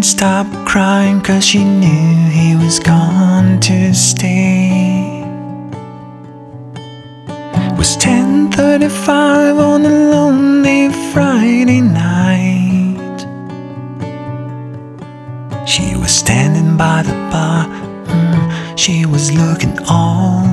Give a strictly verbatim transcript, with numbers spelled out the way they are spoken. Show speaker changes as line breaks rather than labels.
stop crying, 'cause she knew he was gone to stay. It was ten thirty-five on a lonely Friday night. She was standing by the bar, mm, she was looking all